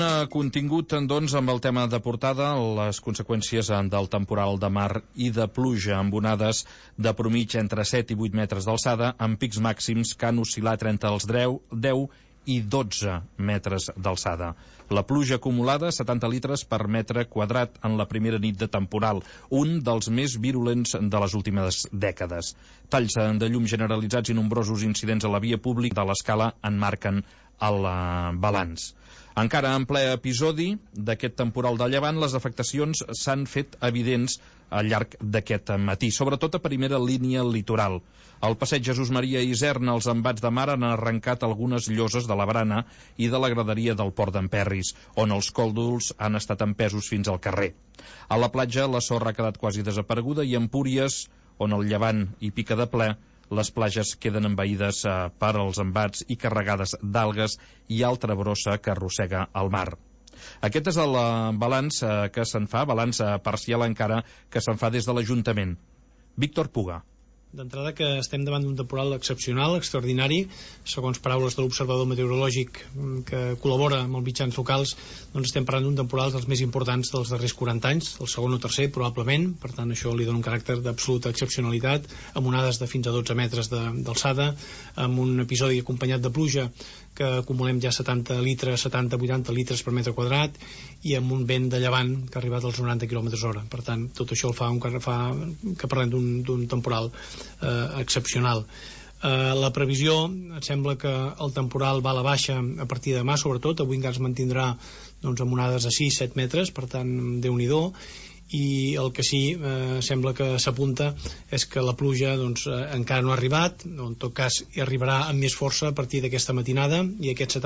Contingut, doncs, amb el tema de portada, les conseqüències del temporal de mar i de pluja, amb onades de promitja entre 7 i 8 metres d'alçada, amb pics màxims que han oscil·lat entre els 10 i 12 metres d'alçada. La pluja acumulada, 70 litres per metre quadrat en la primera nit de temporal, un dels més virulents de les últimes dècades. Talls de llum generalitzats i nombrosos incidents a la via pública de l'escala en marquen el balanç. Encara en ple episodi d'aquest temporal de llevant, les afectacions s'han fet evidents al llarg d'aquest matí, sobretot a primera línia litoral. Al passeig Jesús Maria Isern, els embats de mar han arrencat algunes lloses de la barana i de la graderia del port d'Emperris, on els còldols han estat empesos fins al carrer. A la platja, la sorra ha quedat quasi desapareguda i a Empúries, on el llevant hi pica de ple, les platges queden envaïdes per als embats i carregades d'algues i altra brossa que arrossega el mar. Aquest és el balanç que se'n fa, balanç parcial encara, que se'n fa des de l'Ajuntament. Víctor Puga. D'entrada que estem davant d'un temporal excepcional, extraordinari, segons paraules de l'observador meteorològic que col·labora amb els mitjans locals, doncs estem parlant d'un temporal dels més importants dels darrers 40 anys, el segon o tercer probablement, per tant això li dona un caràcter d'absoluta excepcionalitat, amb onades de fins a 12 metres d'alçada, amb un episodi acompanyat de pluja que acumulem ja 70-80 litres per metre quadrat i amb un vent de llevant que ha arribat als 90 km/h. Per tant, tot això el fa que parlem d'un temporal excepcional. La previsió, et sembla que el temporal va a la baixa a partir de demà, sobretot avui encara es mantindrà doncs, amb onades de 6-7 metres, per tant Déu-n'hi-do, i el que sí sembla que s'apunta és que la pluja doncs, encara no ha arribat, o en tot cas hi arribarà amb més força a partir d'aquesta matinada, i aquests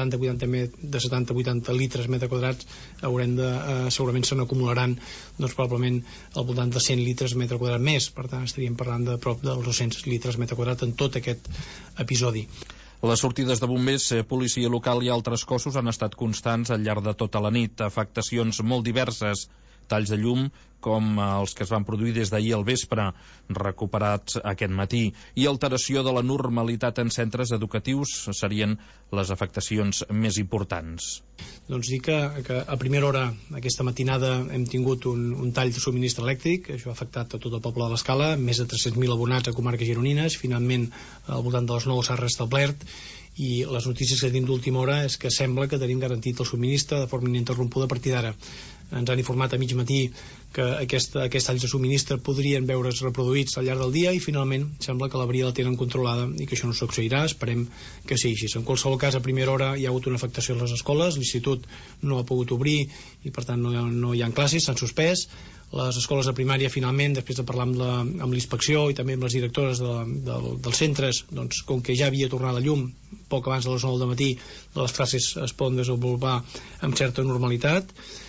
70-80 litres metre quadrats segurament se n'acumularan doncs, probablement al voltant de 100 litres metre quadrat més, per tant estaríem parlant de prop dels 200 litres metre quadrat en tot aquest episodi. Les sortides de bombers, policia local i altres cossos han estat constants al llarg de tota la nit, afectacions molt diverses, talls de llum com els que es van produir des d'ahir al vespre, recuperats aquest matí, i alteració de la normalitat en centres educatius serien les afectacions més importants. Doncs dir que a primera hora aquesta matinada hem tingut un tall de subministre elèctric, això ha afectat a tot el poble de l'Escala, més de 300.000 abonats a comarques gironines, finalment al voltant de les 9 s'ha restablert, i les notícies que tenim d'última hora és que sembla que tenim garantit el subministre de forma ininterrompuda a partir d'ara. Ens han informat a mig matí que aquests talls de subministre podrien veure's reproduïts al llarg del dia i finalment sembla que la avaria la tenen controlada i que això no succeirà, esperem que sigui així. En qualsevol cas, a primera hora hi ha hagut una afectació a les escoles, l'institut no ha pogut obrir i per tant no hi ha classes, s'han suspès. Les escoles de primària finalment, després de parlar amb l'inspecció i també amb les directores dels centres, doncs com que ja havia tornat la llum poc abans de les 9 del matí, les classes es poden desenvolupar amb certa normalitat.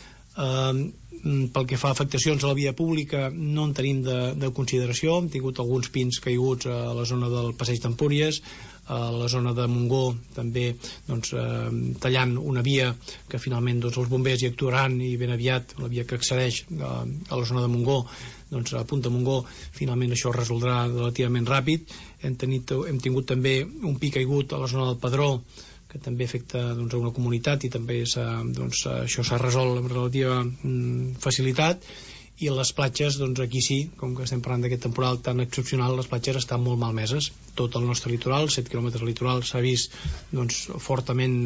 Pel que fa a afectacions a la via pública no en tenim de consideració, hem tingut alguns pins caiguts a la zona del passeig d'Empúries, a la zona de Montgó també doncs, tallant una via que finalment doncs, els bombers hi actuaran i ben aviat la via que accedeix a la zona de Montgó, doncs, a Punta Montgó, finalment això es resoldrà relativament ràpid. Hem tingut també un pi caigut a la zona del Pedró que també afecta doncs, a una comunitat i també això s'ha resolt amb relativa facilitat, i les platges, doncs aquí sí, com que estem parlant d'aquest temporal tan excepcional, les platges estan molt malmeses. Tot el nostre litoral, 7 quilòmetres litoral, s'ha vist doncs, fortament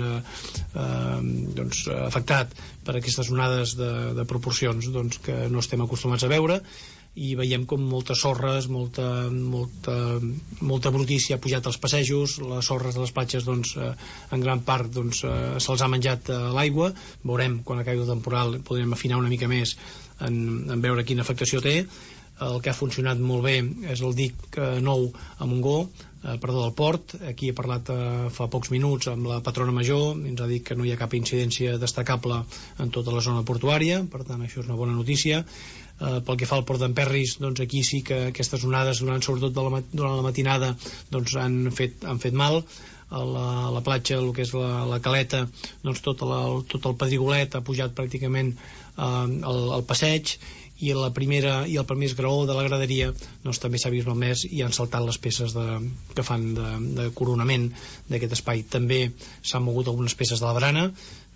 afectat per aquestes onades de proporcions doncs, que no estem acostumats a veure, i veiem com moltes sorres, molta brutícia ha pujat als passejos, les sorres de les platges doncs, en gran part doncs, se'ls ha menjat l'aigua. Veurem quan acabi el temporal, podrem afinar una mica més en veure quina afectació té. El que ha funcionat molt bé és el dic nou a Montgó, del port. Aquí he parlat fa pocs minuts amb la patrona major, ens ha dit que no hi ha cap incidència destacable en tota la zona portuària, per tant això és una bona notícia. Pel que fa al port d'Emperris, doncs aquí sí que aquestes onades sobretot durant la matinada doncs han fet mal. A la platja, el que és la caleta, doncs tot el pedrigolet ha pujat pràcticament al passeig, i el primer esgraó de la graderia doncs també s'ha vist malmès i han saltat les peces que fan de coronament d'aquest espai. També s'han mogut algunes peces de la barana,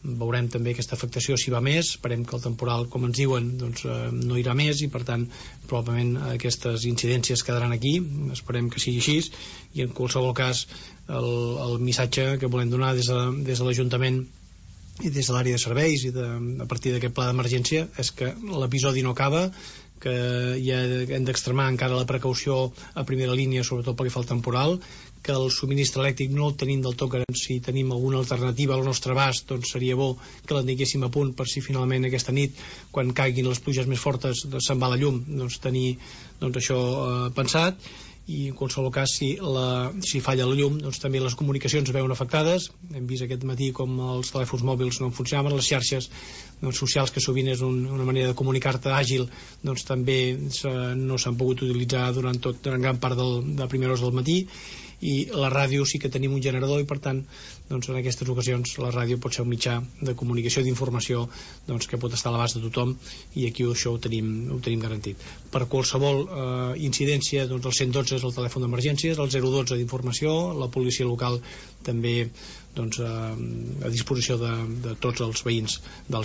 veurem també aquesta afectació si va més, esperem que el temporal, com ens diuen, doncs, no irà més i per tant probablement aquestes incidències quedaran aquí, esperem que sigui així, i en qualsevol cas el missatge que volem donar des de l'Ajuntament i des de l'àrea de serveis i a partir d'aquest pla d'emergència és que l'episodi no acaba, que ja hem d'extremar encara la precaució a primera línia, sobretot pel que fa al temporal, que el subministre elèctric no el tenim del tot garant. Si tenim alguna alternativa al nostre abast, doncs seria bo que la tinguéssim a punt per si finalment aquesta nit, quan caiguin les pluges més fortes, se'n va la llum, doncs tenir això pensat. I en qualsevol cas si falla la llum, doncs també les comunicacions es veuen afectades. Hem vist aquest matí com els telèfons mòbils no funcionaven, les xarxes socials, que sovint és una manera de comunicar-te àgil, doncs també no s'han pogut utilitzar durant gran part de primeres hores del matí. I la ràdio sí que tenim un generador i per tant doncs, en aquestes ocasions la ràdio pot ser un mitjà de comunicació i d'informació doncs, que pot estar a l'abast de tothom, i aquí això ho tenim garantit. Per qualsevol incidència, doncs, el 112 és el telèfon d'emergències, el 012 d'informació, la policia local també doncs, a disposició de tots els veïns del